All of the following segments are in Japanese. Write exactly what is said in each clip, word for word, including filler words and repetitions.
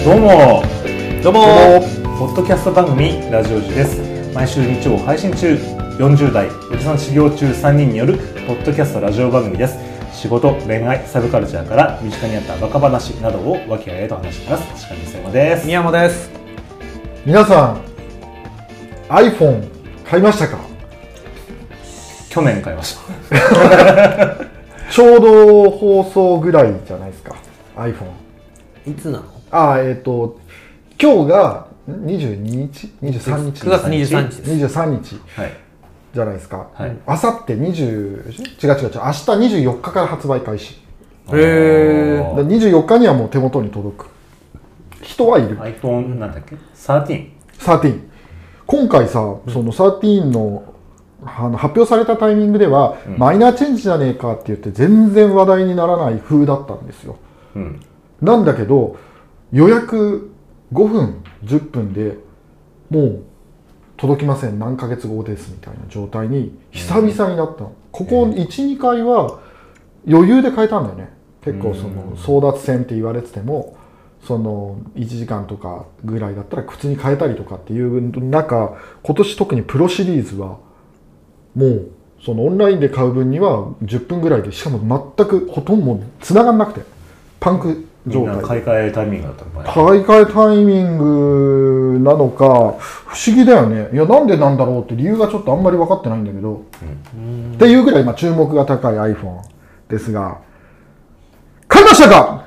どうもどうもポッドキャスト番組ラジオジです。毎週日曜配信中、よんじゅう代おじさん修行中さんにんによるポッドキャストラジオ番組です。仕事、恋愛、サブカルチャーから身近にあったバカ話などを和気あいあいと話しています。鹿西山です。 宮本です。 皆さん iPhone 買いましたか？ 去年買いましたちょうど放送ぐらいじゃないですか。 iPhone いつなの？ あーえっ、ー、と今日がにじゅうににちにじゅうさんにちくがつにじゅうさんにちです。 にじゅうさんにち、はい、じゃないですか。あさってにじゅう違う違う違う明日にじゅうよっかから発売開始。 へえ。 にじゅうよっかにはもう手元に届く人はいる。 iPhone なんだっけ じゅうさん じゅうさん今回さ、そのじゅうさんのあの発表されたタイミングでは、うん、マイナーチェンジじゃねえかって言って全然話題にならない風だったんですよ、うん、なんだけど予約ごふんじゅっぷんでもう届きません何ヶ月後ですみたいな状態に久々になったの、うん、ここ いち,に 回は余裕で買えたんだよね。結構その争奪戦って言われててもそのいちじかんとかぐらいだったら普通に買えたりとかっていう中、今年特にプロシリーズはもうそのオンラインで買う分にはじゅっぷんぐらいで、しかも全くほとんど繋がんなくてパンク状態。 みんな買い替えタイミングだったのかな。 買い替えタイミングなのか不思議だよね。いやなんでなんだろうって理由がちょっとあんまり分かってないんだけど、うん、っていうぐらい今注目が高い iPhone ですが、買いましたか？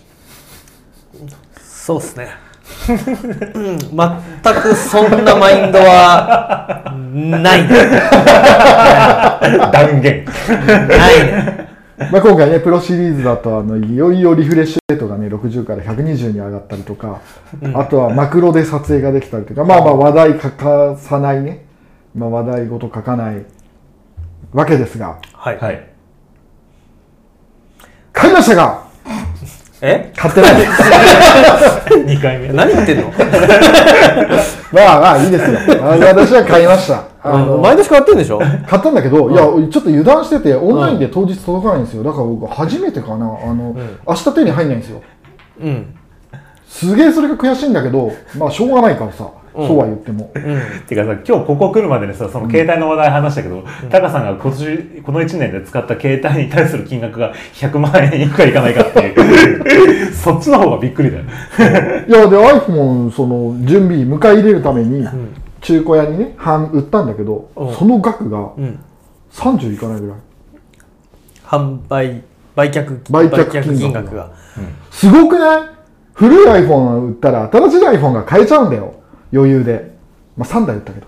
そうですねうん、全くそんなマインドはないね断言ないねまあ今回ねプロシリーズだとあのいよいよリフレッシュレートがねろくじゅうからひゃくにじゅうに上がったりとか、うん、あとはマクロで撮影ができたりとか、まあまあ話題欠かさないね、まあ、話題ごと書かないわけですが、 はい、はい、 買いましたか？ え？ 買ってないにかいめ何言ってんのまあまあいいですよ。私は買いました。 あの毎年買ってんでしょ？ 買ったんだけど、いやちょっと油断しててオンラインで当日届かないんですよ。だから僕初めてかな、あの、うん、明日手に入んないんですよ、うん、すげえそれが悔しいんだけど、まあしょうがないからさ、うん、そうは言っても、うん、 てかさ、今日ここ来るまでにさ、その携帯の話題話したけど、うん、タカさんが今年このいちねんで使った携帯に対する金額がひゃくまんえんいくかいかないかっていうそっちの方がびっくりだよいやで iPhone その準備迎え入れるために中古屋にね半売ったんだけど、うん、その額がさんじゅういかないぐらい、 販売売却売却金額が、 うん、 すごくない？古い iPhone を売ったら新しい iPhone が買えちゃうんだよ余裕で。まあさんだい売ったけど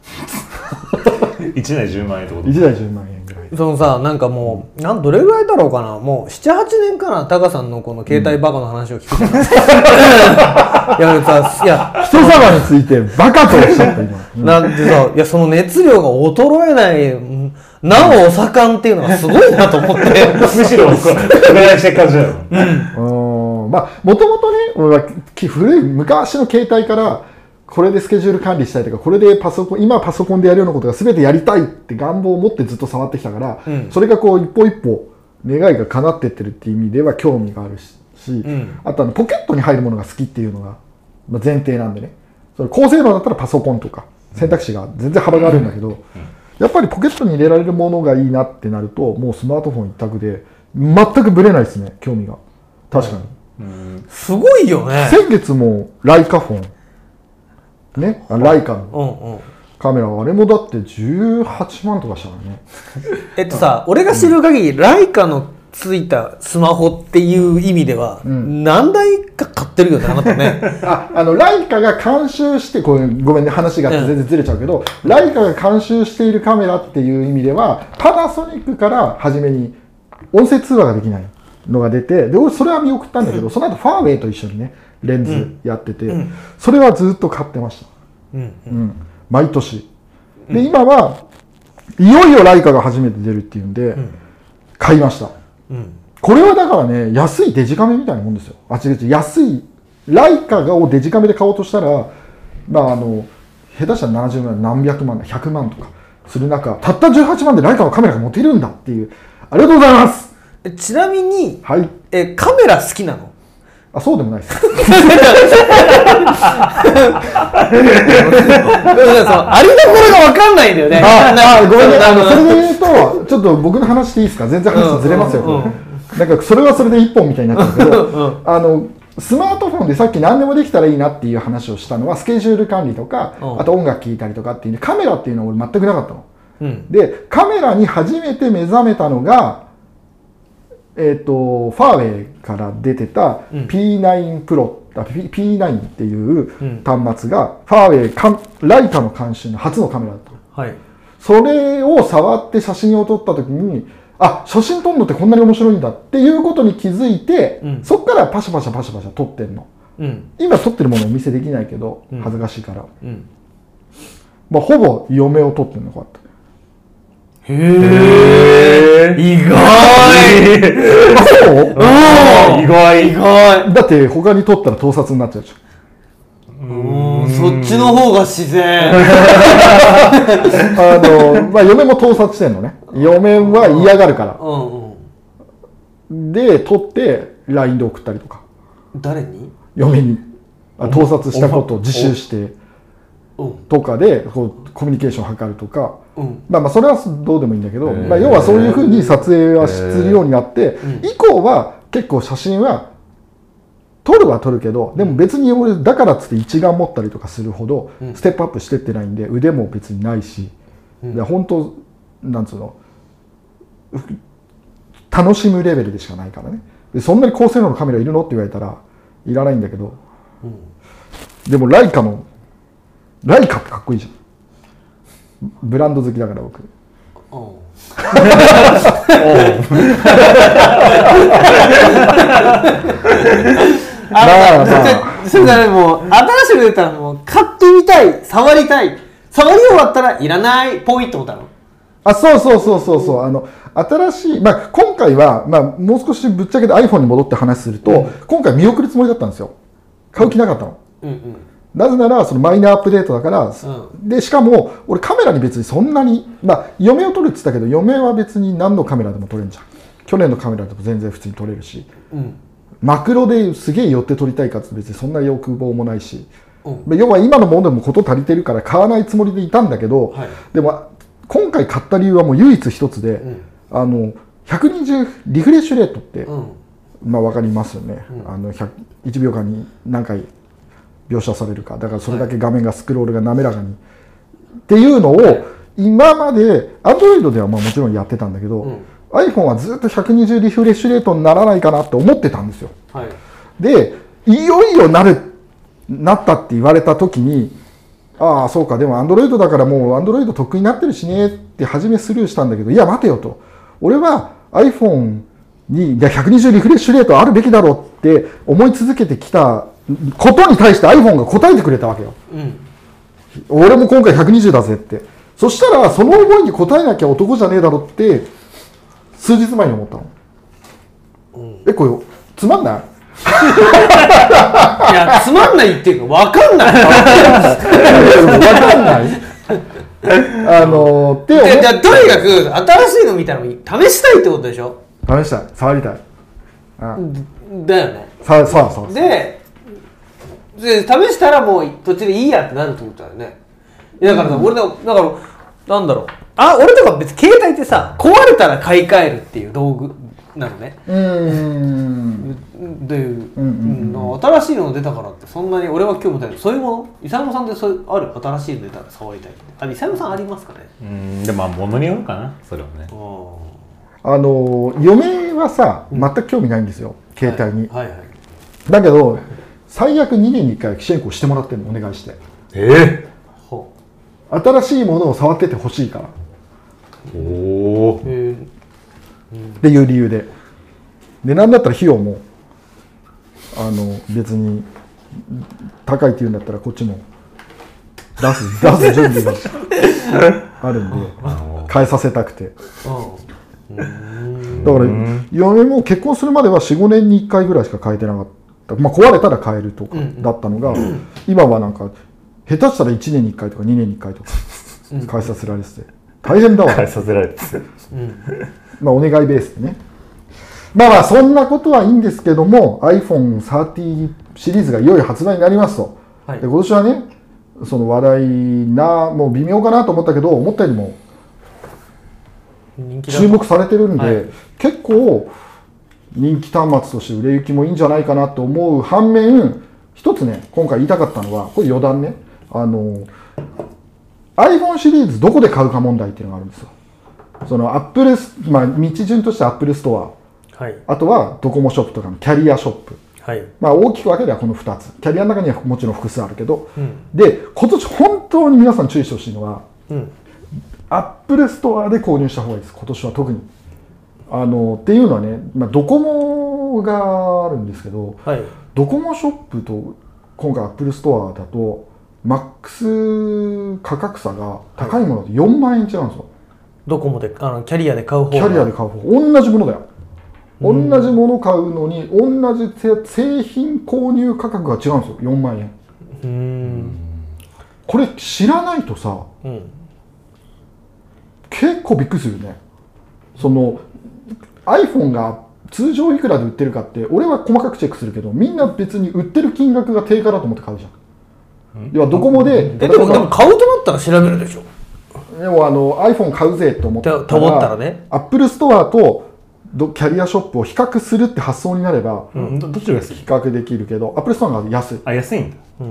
いちだいじゅうまんえんってこと？ いちだいじゅうまんえんぐらい。 そのさ、なんかもうなんどれぐらいだろうかな、もうななはちねんかな、タカさんのこの携帯バカの話を聞くじゃない、うん、いやさ、いや人様についてバカとおっしゃった今、 うん、なんでさ、いやその熱量が衰えないなおお盛んっていうのがすごいなと思ってむしろ拡大してる感じだよ、 うん、まあもともとね古い昔の携帯からこれでスケジュール管理したいとか、これでパソコン今パソコンでやるようなことが全てやりたいって願望を持ってずっと触ってきたから、うん、それがこう一歩一歩願いが叶ってってるっていう意味では興味があるし、うん、あとあのポケットに入るものが好きっていうのが前提なんでね、それ高性能だったらパソコンとか選択肢が全然幅があるんだけど、うん、やっぱりポケットに入れられるものがいいなってなるともうスマートフォン一択で全くブレないですね、興味が。確かに、 うん、すごいよね。 先月もライカフォンね、ライカのカメラ、あれもだってじゅうはちまんとかしたからねえっとさ、俺が知る限り、うん、ライカのついたスマホっていう意味では、うん、何台か買ってるよね、あなたねああのライカが監修してこうごめんね話が全然ずれちゃうけど、うん、ライカが監修しているカメラっていう意味ではパナソニックから初めに音声通話ができないのが出て、でそれは見送ったんだけど、うん、その後ファーウェイと一緒にねレンズやってて、うん、それはずっと買ってました、うんうん、毎年で、うん、今はいよいよライカが初めて出るっていうんで、うん、買いました、うん、これはだからね安いデジカメみたいなもんですよ。あ違う違う安いライカをデジカメで買おうとしたら、まああの下手したらななじゅうまん何百万ひゃくまんとかする中、たったじゅうはちまんでライカのカメラが持てるんだっていう。ありがとうございます。 ちなみに、 はい、 えカメラ好きなの？ 好あ、そうでもないです。 ありどころが分かんないんだよね。 ああ、ごめんね。あのそれで言うとちょっと僕の話していいですか。全然話ずれますよ、うんうん、なんかそれはそれで一本みたいになっちゃうけど、うん、あのスマートフォンでさっき何でもできたらいいなっていう話をしたのはスケジュール管理とか、うん、あと音楽聴いたりとかっていう、ね、カメラっていうのは俺全くなかったの、うん、でカメラに初めて目覚めたのがえー、とファーウェイから出てた ピーナイン プロ、うん、ピーナイン っていう端末がファーウェイかライカの監修の初のカメラだった、はい、それを触って写真を撮った時にあ写真撮るのってこんなに面白いんだっていうことに気づいて、うん、そっからパシャパシャパシャパシャ撮ってんの、うん、今撮ってるものをお見せできないけど恥ずかしいから、うん、まあ、ほぼ嫁を撮ってるのこうやって。 へー、意外そう？ 意外意外だって他に撮ったら盗撮になっちゃうじゃん。うーん、そっちの方が自然。あの、まあ、嫁も盗撮してんのね。嫁は嫌がるから、うんうん、で撮って ライン で送ったりとか。 誰に？ 嫁に盗撮したことを自首してとかでこうコミュニケーションを図るとか、うん、まあまあそれはどうでもいいんだけど、まあ、要はそういうふうに撮影はするようになって、以降は結構写真は撮るは撮るけど、でも別に俺だからっつって一眼持ったりとかするほどステップアップしてってないんで、腕も別にないし、で本当なんつうの楽しむレベルでしかないからね。でそんなに高性能のカメラいるのって言われたらいらないんだけど、うん、でもライカのライカってかっこいいじゃん。ブランド好きだから僕。おうあまあまあ、それからもう新しく出たらもう買ってみたい、触りたい、触り終わったらいらないポイってことだろ。 あ、そうそうそうそうそう、あの新しい、まあ、今回は、まあ、もう少しぶっちゃけて iPhone に戻って話すると、うん、今回見送るつもりだったんですよ。買う気なかったの。うんうん、なぜならそのマイナーアップデートだから、うん、でしかも俺カメラに別にそんなに、まあ嫁を撮るって言ったけど嫁は別に何のカメラでも撮れるじゃん。去年のカメラでも全然普通に撮れるし、うん、マクロですげえ寄って撮りたいかって別にそんな欲望もないし、うん、要は今のものでも事足りてるから買わないつもりでいたんだけど、はい、でも今回買った理由はもう唯一一つで、うん、あのひゃくにじゅうリフレッシュレートって、うん、まあ分かりますよね、うん、あのいちびょうかんに何回描写されるか、だからそれだけ画面がスクロールが滑らかにっていうのを今まで Android ではまあもちろんやってたんだけど、うん、iPhone はずっとひゃくにじゅうリフレッシュレートにならないかなって思ってたんですよ、はい、でいよいよなるなったって言われた時に、ああそうか、でも Android だからもう Android 得意になってるしねって初めスルーしたんだけど、いや待てよと、俺は iPhone にひゃくにじゅうリフレッシュレートあるべきだろうって思い続けてきたことに対して iPhone が答えてくれたわけよ、うん、俺も今回ひゃくにじゅうだぜって。そしたらその思いに応えなきゃ男じゃねえだろって数日前に思ったの、うん、えこれつまんないいやつまんないっていうか分かんない分かんないあのー、って思ってじゃあとにかく新しいの見たら試したいってことでしょ。 試したい、触りたい、 あだよね。 さあさあさあでで試したらもう途中でいいやってなるってことだよね。いやだからさ、うん、俺だだからなんだろう、あ俺とか別に携帯ってさ壊れたら買い替えるっていう道具なのね。うーんで、うんうんうん、新しいの出たからってそんなに俺は興味持たない。そういうもの、伊佐山さんってそういうある新しいの出たら触りたいって。あ、伊佐山さんありますかね。 うん、でもまあ物によるかなそれはね。 あの嫁はさ全く興味ないんですよ、うん、携帯に、はいはいはい、だけど最悪にねんにいっかい機種変更してもらってるのお願いして。 えー、新しいものを触っててほしいから。 おお、 えー、っていう理由でで、なんだったら費用もあの別に高いっていうんだったらこっちも出す出す準備があるんで変えさせたくて。だから嫁も結婚するまでは よん,ご 年にいっかいぐらいしか変えてなかった、まあ、壊れたら変えるとかだったのが、うん、今はなんか下手したらいちねんにいっかいとかにねんにいっかいとか変えさせられてて大変だわ。 変えさせられてて、 まあお願いベースでね。 まあまあそんなことはいいんですけども アイフォンサーティー シリーズがいよいよ発売になりますと、はい、で今年はねその話題なもう微妙かなと思ったけど思ったよりも注目されてるんで、はい、結構人気端末として売れ行きもいいんじゃないかなと思う反面一つね今回言いたかったのはこれ余談ねあの iPhone シリーズどこで買うか問題っていうのがあるんですよ。そのアップル、まあ、道順としてアップルストア、はい、あとはドコモショップとかのキャリアショップ、はい、まあ大きく分ければこのふたつキャリアの中にはもちろん複数あるけど、うん、で今年本当に皆さん注意してほしいのは、うん、アップルストアで購入した方がいいです今年は特にあのっていうのはね、まあ、ドコモがあるんですけど、はい、ドコモショップと今回アップルストアだとマックス価格差が高いものでよんまんえん違うんですよ。 ドコモであのキャリアで買う方がキャリアで買う方同じものだよ。同じもの買うのに同じ製品購入価格が違うんですよよんまんえん。うーんこれ知らないとさ、うん、結構びっくりするよね。その iPhone が通常いくらで売ってるかって俺は細かくチェックするけどみんな別に売ってる金額が定価だと思って買うじゃん。要はドコモでえでもでも買うとなったら調べるでしょ。 でもあの iPhone 買うぜと思ったら、 と思ったらね、 Apple ストアとキャリアショップを比較するって発想になれば、 うん、ど, どっちが安い？ 比較できるけど Apple ストアが安い。 あ安いんだ。 うん、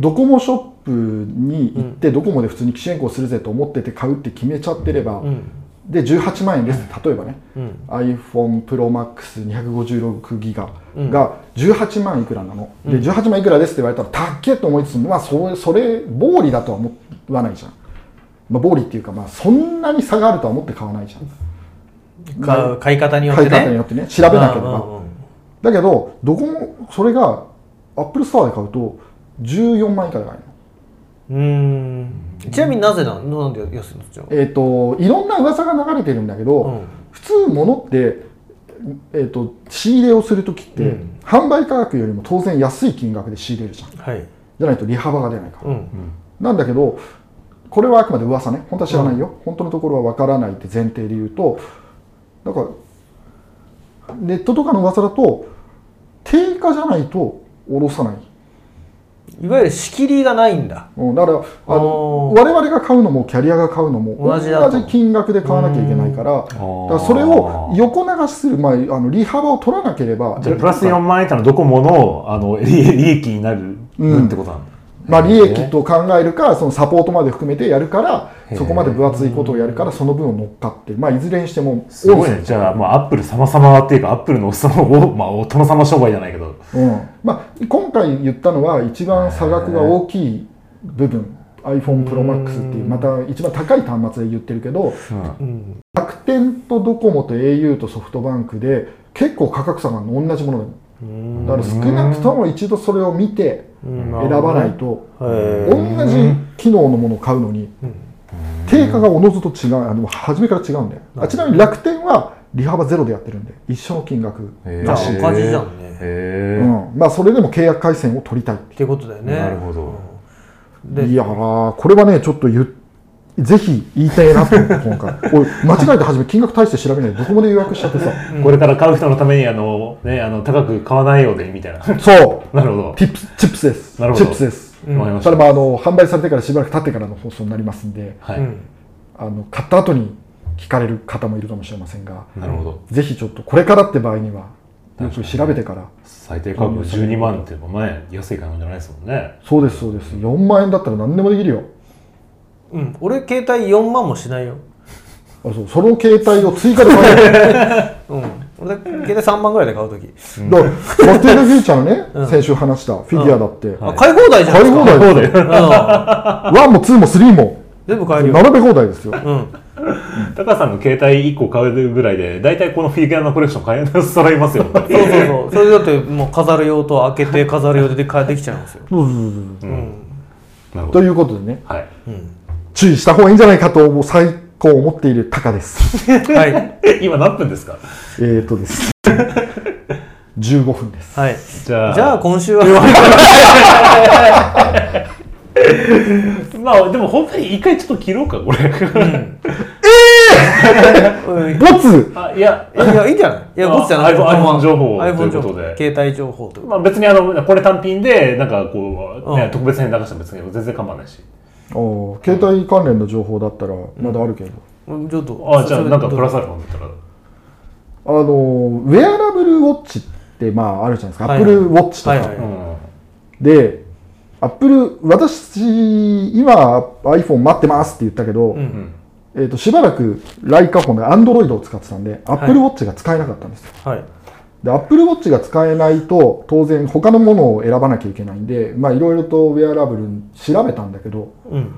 ドコモショップに行って、うん、ドコモで普通に機種変更するぜと思ってて買うって決めちゃってれば、うん、でじゅうはちまんえんです、例えばね、うん、iPhone Pro Max にひゃくごじゅうろくギガがじゅうはちまんいくらなの、うん、でじゅうはちまんいくらですって言われたらたっけと思いつつ、まあ、それそれ暴利だとは思わないじゃん。まあ、暴利っていうか、まあ、そんなに差があるとは思って買わないじゃん。 買う買い方によってね。 買い方によってね、調べなければ。うんうんうん、だけど、どこも、それが、Apple ストアで買うと、じゅうよんまん以下で買えるの。うーん。ちなみになぜなの？なんで安いの？ えっと、いろんな噂が流れてるんだけど、うん、普通物って、えーと、仕入れをするときって、うん、販売価格よりも当然安い金額で仕入れるじゃん。はい、じゃないと利幅が出ないから。うんうん、なんだけど、これはあくまで噂ね、本当は知らないよ、うん、本当のところは分からないって前提で言うと、だからネットとかの噂だと定価じゃないと下ろさない。 いわゆる仕切りがないんだ。 うん、だからあの我々が買うのもキャリアが買うのも同じ金額で買わなきゃいけないから、だからそれを横流しする、まあ、あの利幅を取らなければ、 じゃあプラスよんまんえんってのはドコモの、あの利益になる分ってことなんだ。うんまあ、利益と考えるか、そのサポートまで含めてやるから、そこまで分厚いことをやるから、その分を乗っかって、まあ、いずれにしても、 すごいね。じゃあ、まあ、アップル様々っていうか、アップルのその、まあ、お殿様商売じゃないけど。 うん。まあ、今回言ったのは、一番差額が大きい部分、iPhone Pro Max っていう、また一番高い端末で言ってるけど、うん、楽天とドコモと エーユー とソフトバンクで、結構価格差が同じものでも。だから少なくとも一度それを見て選ばないと、同じ機能のものを買うのに定価がおのずと違う、あの初めから違うんだよ。あちなみに楽天は利幅ゼロでやってるんで一緒の金額だし、 赤字じゃんね。 うん、まあそれでも契約回線を取りたいっていうことだよね。 なるほど。 でいやーこれはねちょっと言ってぜひ言いたいなと思って今回俺間違えて初め金額大して調べないでどこまで予約しちゃってさ、 うん、これから買う人のためにあの、ね、あの高く買わないようでみたいな。 そうなるほど。 チップスチップスですなるほどチップスです、 うん、 それもあの販売されてからしばらく経ってからの放送になりますんで、はい、あの買った後に聞かれる方もいるかもしれませんが、 なるほど。 ぜひちょっとこれからって場合にはよく調べてから、 最低価格じゅうにまんって前安い感じじゃないですもんね。 そうですそうです。よんまんえんだったら何でもできるよ。 うん、俺携帯よんまんもしないよ。 あ、そう、その携帯を追加で買える。 うん、俺携帯さんまんぐらいで買うとき。 うん、だからバッテリーフューチャーのね、うん、先週話したフィギュアだって、うんあ買い放題じゃん。 買い放題ですよ。ワンもツーもスリーも全部買えるよ。 並べ放題ですよ。うん。 高さんの携帯いっこ買うぐらいでだいたいこのフィギュアのコレクション買え揃いますよ。そうそうそう。それだってもう飾る用と開けて飾る用でできちゃうんですよ。 そうそうそう。うん。ということでね。はい。うん注意した方がいいんじゃないかと最高思っているタカです。 はい。今何分ですか？ えーとですじゅうごふんです。 はい。じゃあじゃあ今週はまあでも本当に一回ちょっと切ろうかこれ。うん、ええー、 ボツあいやいやいいんじゃない。いやボツじゃない。 iPhone 情報という iPhone 情報ことで、 携帯情報というまあ、別にあのこれ単品でなんかこう、ねうん、 特別編流しても別に全然構わないし。 おー携帯関連の情報だったらまだあるけど、 ちょっとあじゃあなんかプラスアルファだったらあのウェアラブルウォッチってまああるじゃないですか、 はいはい Apple Watch とか、 はいはいうんで Apple 私今 iPhone 待ってますって言ったけど、 うんうんえー、としばらくライカフォンで Android を使ってたんで Apple Watch が使えなかったんですよ、 はいで Apple Watch が使えないと当然他のものを選ばなきゃいけないんでまあいろいろとウェアラブル調べたんだけどうん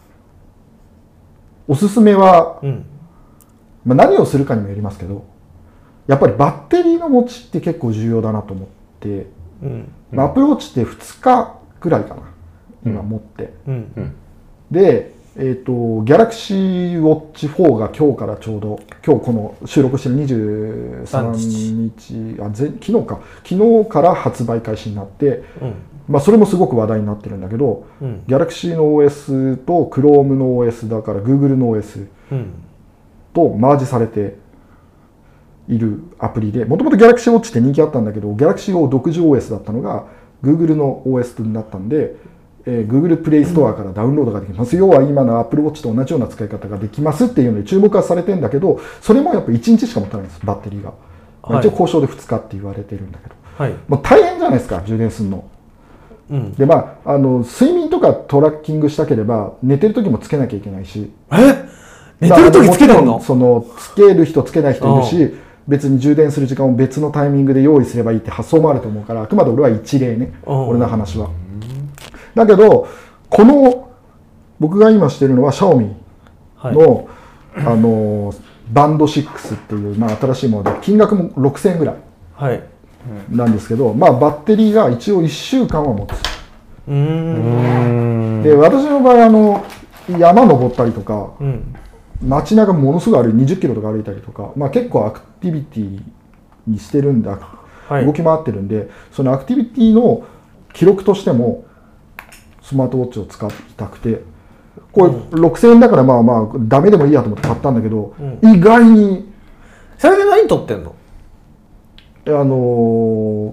おすすめは、 うんまあ、何をするかにもよりますけどやっぱりバッテリーの持ちって結構重要だなと思って、 うんまあ、Apple Watch ってふつかくらいかな今持って、 うんうんで、えー、と Galaxy Watch フォーが今日からちょうど今日この収録してるにじゅうさんにちあぜ昨日か昨日から発売開始になって、 うんまあ、それもすごく話題になってるんだけど、 うん Galaxy の オーエス と Chrome の オーエス だから Google の オーエスうんとマージされているアプリでもともと Galaxy Watch って人気あったんだけど Galaxy を独自 オーエス だったのが Google の オーエス になったんで、えー、Google プレイストアからダウンロードができます、要は今の Apple Watch と同じような使い方ができますっていうので注目はされてるんだけどそれもやっぱいちにちしか持たないんですバッテリーが、まあ一応交渉でふつかって言われてるんだけど、 はいもう大変じゃないですか充電するのうんでまああの睡眠とかトラッキングしたければ寝てる時もつけなきゃいけないしえ寝てる時つけてるのまあもちろんそのつける人つけない人いるし別に充電する時間を別のタイミングで用意すればいいって発想もあると思うからあくまで俺は一例ねうん俺の話はだけどこの僕が今してるのは Xiaomi はいの、あのバンドシックスっていう、まあ、新しいもので金額もろくせんえんぐらいはいなんですけど、まあ、バッテリーが一応いっしゅうかんは持つうーんで私の場合あの山登ったりとかうん街中ものすごい歩いにじゅっキロとか歩いたりとか、まあ、結構アクティビティにしてるんだ、 はい動き回ってるんでそのアクティビティの記録としてもスマートウォッチを使いたくてこれろくせんえんだからまあまあダメでもいいやと思って買ったんだけど、 うん意外にそれで何撮ってんのあの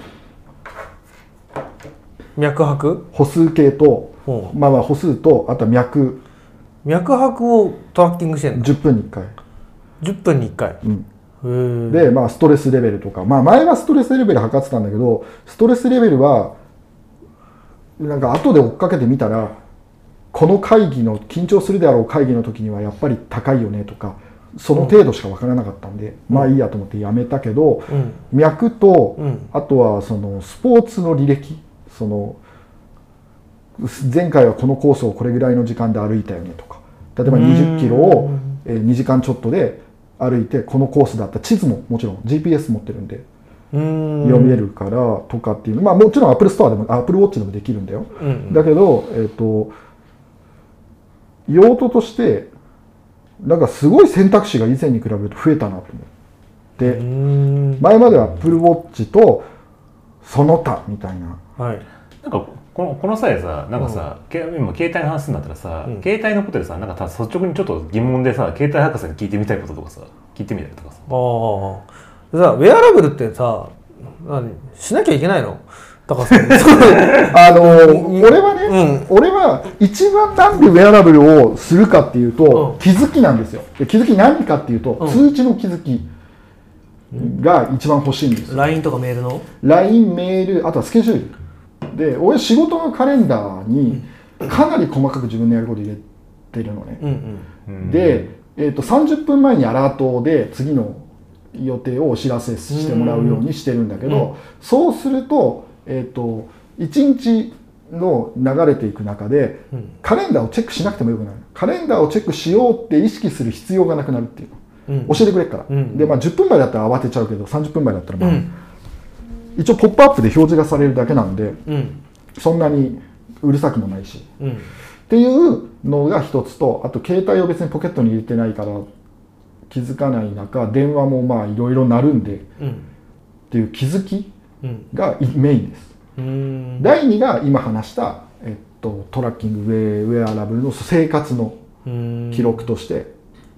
脈拍ー歩数計とほうまあまあ歩数とあとは脈脈拍をトラッキングしてんのじゅっぷんにいっかい、 じゅっぷんにいっかいうんへーで、まあ、ストレスレベルとか、まあ、前はストレスレベル測ってたんだけどストレスレベルはなんか後で追っかけてみたらこの会議の緊張するであろう会議の時にはやっぱり高いよねとかその程度しか分からなかったんで、 うんまあいいやと思ってやめたけど、 うん脈と、 うんあとはそのスポーツの履歴その前回はこのコースをこれぐらいの時間で歩いたよねとか例えばにじゅっキロをえーにじかんちょっとで歩いてこのコースだった地図ももちろん ジーピーエス 持ってるんでうーん読めるからとかっていうのまあもちろん Apple ストアでも Apple Watch でもできるんだよ、 うんだけどえっ、と用途としてなんかすごい選択肢が以前に比べると増えたなと思ってうーん前までは Apple Watch とその他みたいなはいなんかこのこの際さなんかさ、け今携帯の話すんだったらさ、 うん携帯のことでさなんかた率直にちょっと疑問でさ携帯博士に聞いてみたいこととかさ聞いてみたりとかさああさウェアラブルってさ何しなきゃいけないのだからさあのー俺はね、俺は一番なんでウェアラブルをするかっていうと、 うん気づきなんですよで気づき何かっていうと、 うん通知の気づきが一番欲しいんですよ、 ライン とかメールのライン メールあとはスケジュールで俺仕事のカレンダーにかなり細かく自分のやること入れてるのね、 うんうんで、えー、とさんじゅっぷんまえにアラートで次の予定をお知らせしてもらうようにしてるんだけど、 うんそうすると,、えー、といちにちの流れていく中でうんカレンダーをチェックしなくてもよくなるカレンダーをチェックしようって意識する必要がなくなるっていううん教えてくれるから、 うんで、まあ、じゅっぷんまえだったら慌てちゃうけどさんじゅっぷんまえだったら、まあうん一応ポップアップで表示がされるだけなんでうんそんなにうるさくもないしうんっていうのが一つとあと携帯を別にポケットに入れてないから気づかない中電話もまあいろいろ鳴るんでっうんていう気づきうんがメインです。 うんだいにが今話した、えっと、トラッキングウェウェアラブルの生活のうん記録として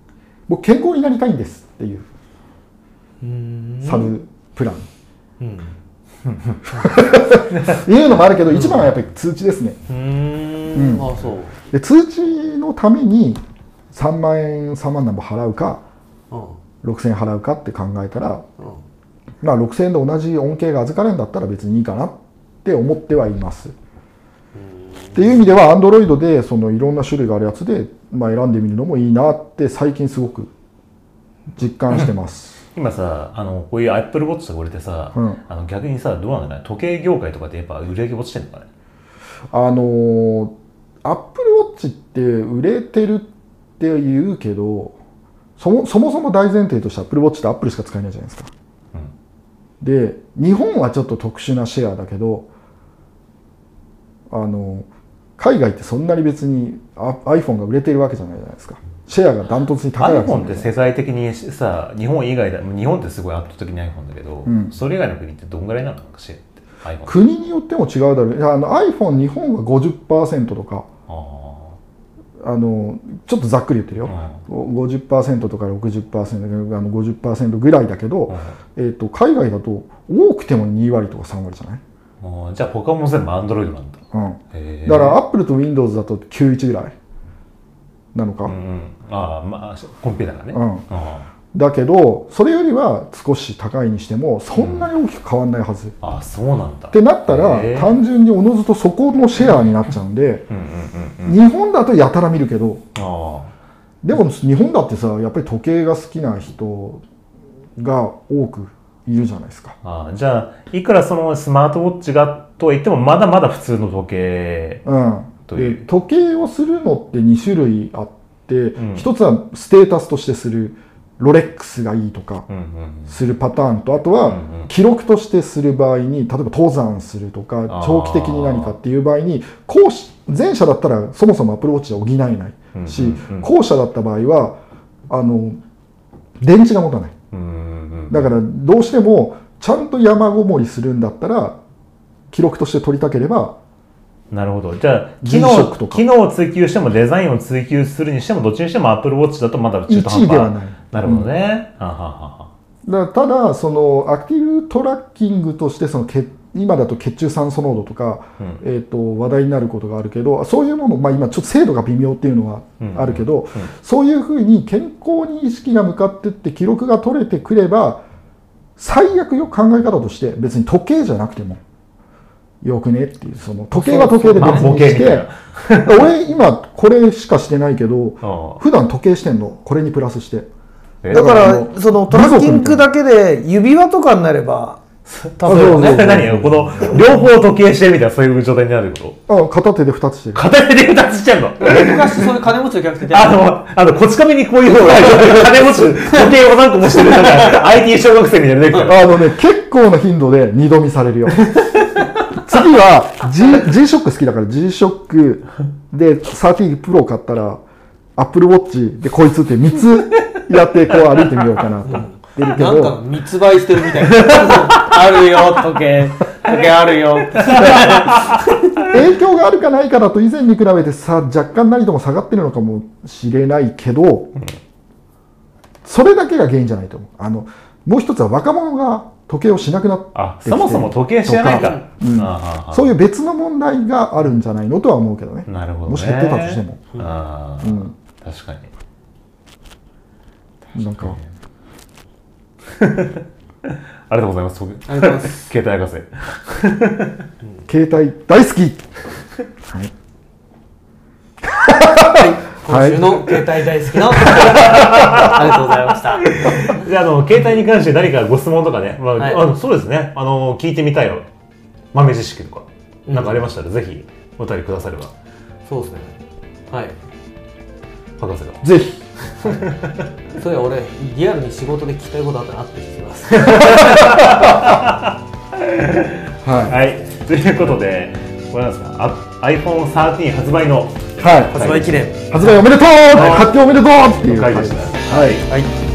僕健康になりたいんですっていううーんサブプラン、 うんいうのもあるけど、一番はやっぱり通知ですね。 うーん、 うんあそうで通知のためにさんまんえんさんまんなんぼ払うかうんろくせんえん払うかって考えたら、 うんまあ、ろくせんえんで同じ恩恵が預かれるんだったら別にいいかなって思ってはいます。っていう意味では Android でそのいろんな種類があるやつで、まあ、選んでみるのもいいなって最近すごく実感してます今さ、あのこういう Apple Watch とか売れてさ、うん、あの逆にさ、どうなんだろうね、時計業界とかってやっぱ売れ上げ落ちてるのかね。 あのー、Apple Watch って売れてるって言うけど、そもそもそも大前提として Apple Watch って Apple しか使えないじゃないですか、うん、で日本はちょっと特殊なシェアだけど、あの海外ってそんなに別に iPhone が売れてるわけじゃないじゃないですか。シェアがダントツに高いわけじゃない。 iPhone って世界的にさ、日本以外だ、日本ってすごい圧倒的に iPhone だけど、うん、それ以外の国ってどんぐらいなのかシェアって iPhone 国によっても違うだろう。あの iPhone 日本は ごじゅっパーセント とか、あのちょっとざっくり言ってるよ、うん、ごじゅっパーセント とか ろくじゅっパーセント、あの ごじゅっパーセント ぐらいだけど、うん、えーと、海外だと多くてもにわりとかさんわりじゃない。 じゃあ他も全部 Android なんだ、 うん、だから Apple と Windows だときゅうじゅういちぐらいなのか、うんうん、 あまあコンピューターがね、 うん、だけどそれよりは少し高いにしてもそんなに大きく変わらないはず、うん、 あそうなんだってなったら単純におのずとそこのシェアになっちゃうんで、日本だとやたら見るけど、あでも日本だってさ、やっぱり時計が好きな人が多くいるじゃないですか。 あじゃあいくらそのスマートウォッチがとは言ってもまだまだ普通の時計、 うん、で時計をするのってに種類あって、うん、一つはステータスとしてするロレックスがいいとかするパターンと、あとは記録としてする場合に、例えば登山するとか長期的に何かっていう場合に、後前者だったらそもそも Apple Watch で補えないし、後者だった場合はあの電池が持たない。だからどうしてもちゃんと山ごもりするんだったら記録として取りたければ、 なるほど。じゃあ機能、機能を追求してもデザインを追求するにしてもどっちにしても Apple Watch だとまだ中途半端いちいではない。 なるほどね、うん、はははだただそのアクティブトラッキングとしてその血今だと血中酸素濃度とか、うんえー、と話題になることがあるけど、そういうもの、まあ、今ちょっと精度が微妙っていうのはあるけど、うんうんうん、そういうふうに健康に意識が向かっていって記録が取れてくれば、最悪よ考え方として別に時計じゃなくてもよくねっていう、その時計は時計で別にして、俺今これしかしてないけど普段時計してんの、これにプラスして、 だからそのトラッキングだけで指輪とかになれば、 例えばね、何よこの両方時計してるみたいな、そういう状態になること。 あ、片手でふたつしてる。 片手でふたつしちゃうの。 昔そういう金持ちの客ってあのあのこち亀にこういう方が金持ち時計を何個もしてるなんか アイティー 小学生みたいなね。 あのね、結構な頻度で二度見されるよ。次は G, G ショック好きだから G ショックでサーティープロ買ったら Apple Watch でこいつってみっつやってこう歩いてみようかなと思ってるけど、 なんか密売してるみたいな。あるよ時計、時計あるよ。 影響があるかないかだと以前に比べてさ若干何とも下がってるのかもしれないけど、それだけが原因じゃないと思う。あのもう一つは若者が時計をしなくなってきて、 あそもそも時計知らないから、 うん、ああそういう別の問題があるんじゃないのとは思うけどね。 なるほどね。 もし減ってたとしても、 あ、うん、確かになんかありがとうございます。 ありがとうございます。 携帯博士、 携帯大好き。はい今週の携帯大好きのありがとうございました。 じゃあ、あの携帯に関して何かご質問とかね、まあはい、あのそうですね、あの聞いてみたいよ豆知識とか何かありましたら、うん、ぜひお便りくだされば。 そうですね、はい、 博士がぜひそれ俺リアルに仕事で聞きたいことあったらって聞きます。 はい、 はい、ということでこれなんですか、アイフォンサーティーン 発売のはい、 発売記念、 発売おめでとう、はい、発表おめでとうっていう回でした。 はい、 はい